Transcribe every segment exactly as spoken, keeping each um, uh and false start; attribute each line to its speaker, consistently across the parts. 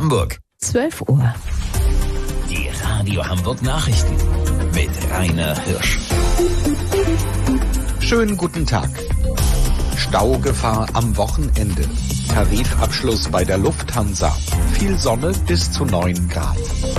Speaker 1: Hamburg.
Speaker 2: zwölf Uhr.
Speaker 1: Die Radio Hamburg Nachrichten mit Rainer Hirsch.
Speaker 3: Schönen guten Tag. Staugefahr am Wochenende. Tarifabschluss bei der Lufthansa. Viel Sonne bis zu neun Grad.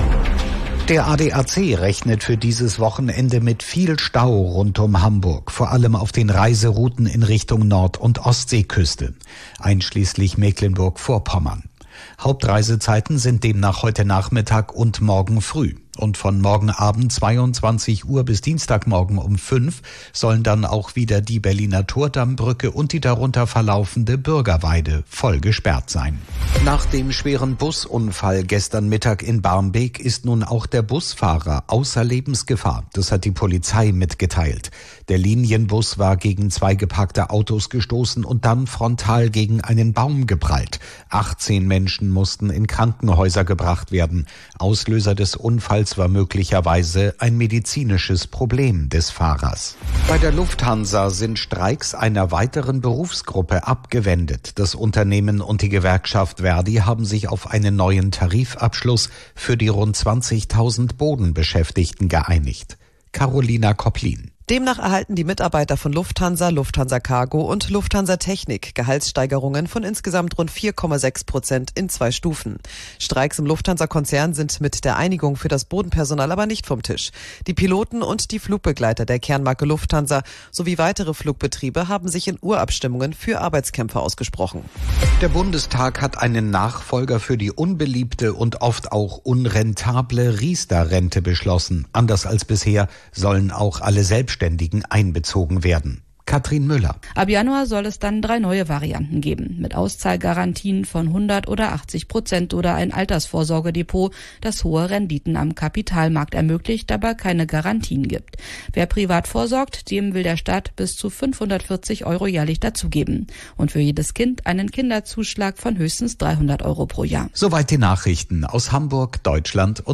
Speaker 3: Der A D A C rechnet für dieses Wochenende mit viel Stau rund um Hamburg, vor allem auf den Reiserouten in Richtung Nord- und Ostseeküste, einschließlich Mecklenburg-Vorpommern. Hauptreisezeiten sind demnach heute Nachmittag und morgen früh. Und von morgen Abend zweiundzwanzig Uhr bis Dienstagmorgen um fünf sollen dann auch wieder die Berliner Turmdammbrücke und die darunter verlaufende Bürgerweide voll gesperrt sein. Nach dem schweren Busunfall gestern Mittag in Barmbek ist nun auch der Busfahrer außer Lebensgefahr. Das hat die Polizei mitgeteilt. Der Linienbus war gegen zwei geparkte Autos gestoßen und dann frontal gegen einen Baum geprallt. achtzehn Menschen mussten in Krankenhäuser gebracht werden. Auslöser des Unfalls war möglicherweise ein medizinisches Problem des Fahrers. Bei der Lufthansa sind Streiks einer weiteren Berufsgruppe abgewendet. Das Unternehmen und die Gewerkschaft Verdi haben sich auf einen neuen Tarifabschluss für die rund zwanzigtausend Bodenbeschäftigten geeinigt. Carolina Kopplin.
Speaker 4: Demnach erhalten die Mitarbeiter von Lufthansa, Lufthansa Cargo und Lufthansa Technik Gehaltssteigerungen von insgesamt rund vier Komma sechs Prozent in zwei Stufen. Streiks im Lufthansa-Konzern sind mit der Einigung für das Bodenpersonal aber nicht vom Tisch. Die Piloten und die Flugbegleiter der Kernmarke Lufthansa sowie weitere Flugbetriebe haben sich in Urabstimmungen für Arbeitskämpfe ausgesprochen.
Speaker 3: Der Bundestag hat einen Nachfolger für die unbeliebte und oft auch unrentable Riester-Rente beschlossen. Anders als bisher sollen auch alle Selbstständigen einbezogen werden. Katrin Müller.
Speaker 5: Ab Januar soll es dann drei neue Varianten geben, mit Auszahlgarantien von hundert oder achtzig Prozent oder ein Altersvorsorgedepot, das hohe Renditen am Kapitalmarkt ermöglicht, aber keine Garantien gibt. Wer privat vorsorgt, dem will der Staat bis zu fünfhundertvierzig Euro jährlich dazugeben und für jedes Kind einen Kinderzuschlag von höchstens dreihundert Euro pro Jahr.
Speaker 3: Soweit die Nachrichten aus Hamburg, Deutschland und